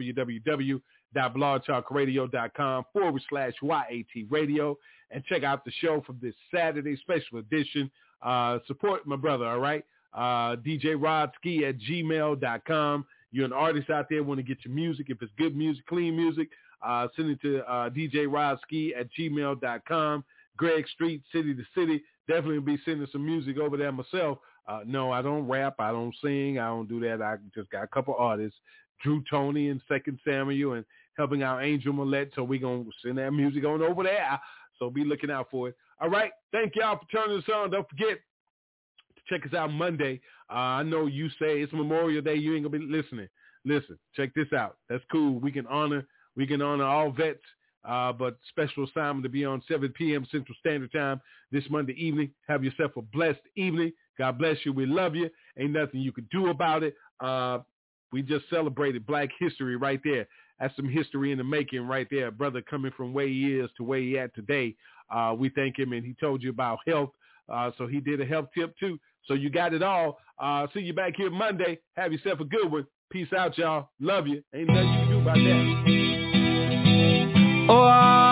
www.blogtalkradio.com forward slash YAT radio and check out the show from this Saturday special edition. Uh, support my brother, all right? Uh, D J Rodski at gmail dot com. You're an artist out there, want to get your music. If it's good music, clean music, uh, send it to uh, D J Rodski at gmail dot com. Greg Street, City to City. Definitely be sending some music over there myself. Uh, no, I don't rap. I don't sing. I don't do that. I just got a couple artists, Drew Tony and Second Samuel, and helping out Angel Millette. So we're going to send that music on over there. So be looking out for it. All right. Thank y'all for turning us on. Don't forget to check us out Monday. Uh, I know you say it's Memorial Day. You ain't going to be listening. Listen, check this out. That's cool. We can honor, we can honor all vets. Uh, but special assignment to be on seven p.m. Central Standard Time this Monday evening. Have yourself a blessed evening. God bless you. We love you. Ain't nothing you can do about it. Uh, we just celebrated Black history right there. That's some history in the making right there. A brother coming from where he is to where he at today. Uh, we thank him, and he told you about health. Uh, so he did a health tip too. So you got it all. Uh, see you back here Monday. Have yourself a good one. Peace out, y'all. Love you. Ain't nothing you can do about that.
Oh,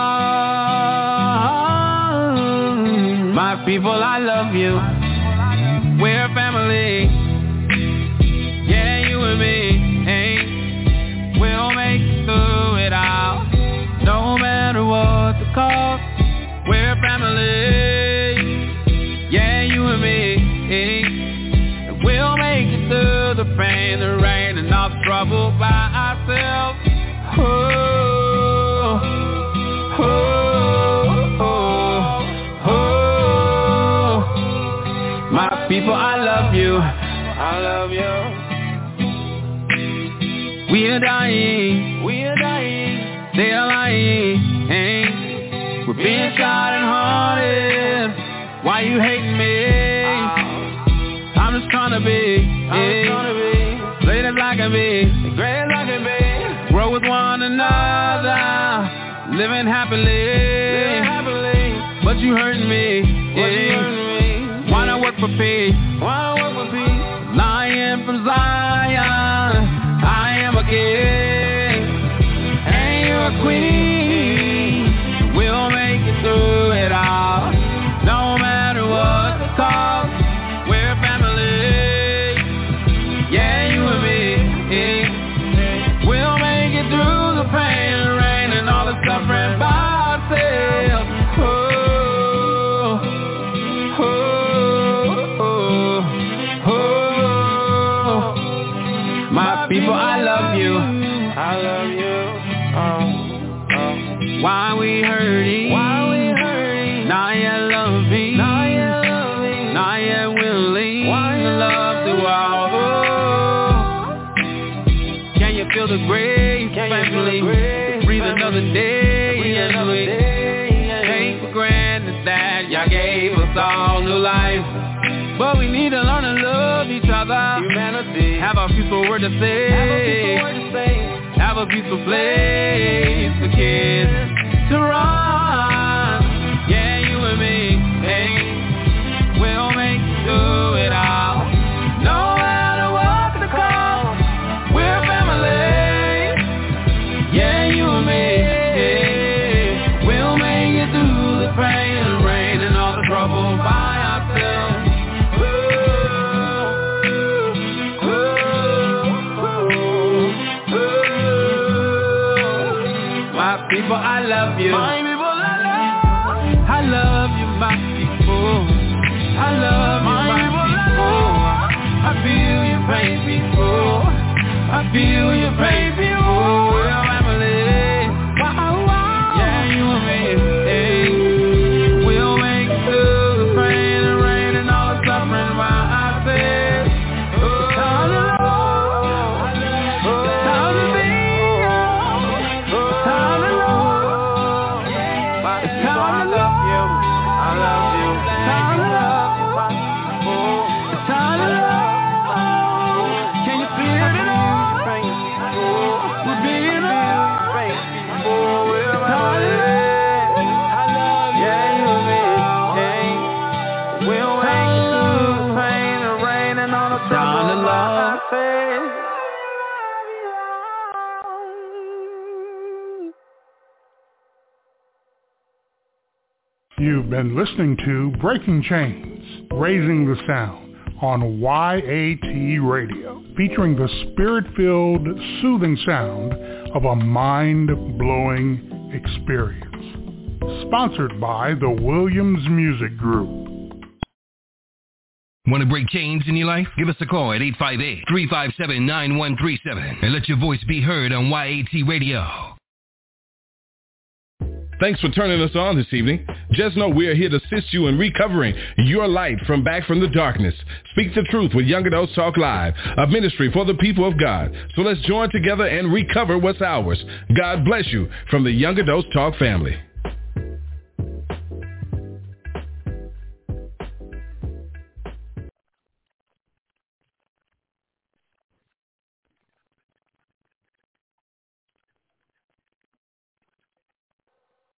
my people, I love you. We're family. Yeah, you and me. Hey, we'll make it through it all. No matter what the cost. We're family. Yeah, you and me. Hey, we'll make it through the pain, the rain, and all the trouble by ourselves. Oh. Oh, oh, oh, my people, I love you. I love you. We are dying. We are dying. They are lying. Hey. We're being shot and haunted. Why you hating me? I'm just trying to be. I'm trying to be. Straight as I can be. Great as I can be. Grow with one another. Living happily, living happily, but you hurting me, yeah. You hurting me. Why not work for peace? Why not work for peace? Lion from Zion, I am a kid. means. Not yet loving, not yet willing. Why to love throughout? Oh. Can you feel the grace, Can family? Grace, breathe family. Another day, breathe another day. Take for granted that y'all gave us all new life. But we need to learn to love each other. Humanity. Have a peaceful word to say. Have a peaceful word to say. Have a peaceful place for kids to run. Yeah, you and me, hey, we'll make it do it all. No matter what the cost, we're family. Yeah, you and me, hey, we'll make it through the pain and rain and all the trouble by ourselves. People, I love you. My people, I love. I love you, my people. I love you, my, my people. I feel your pain, people. I feel your pain, people. We're family. Yeah, you and me. Hey. We'll make it through the pain and rain and all the suffering while I say, oh, time to love. Time to be. Time to
You've been listening to Breaking Chains, Raising the Sound on Y A T Radio, featuring the spirit-filled, soothing sound of a mind-blowing experience. Sponsored by the Williams Music Group.
Want to break chains in your life? Give us a call at eight five eight, three five seven, nine one three seven and let your voice be heard on Y A T Radio.
Thanks for turning us on this evening. Just know we are here to assist you in recovering your light from back from the darkness. Speak the truth with Young Adults Talk Live, a ministry for the people of God. So let's join together and recover what's ours. God bless you from the Young Adults Talk family.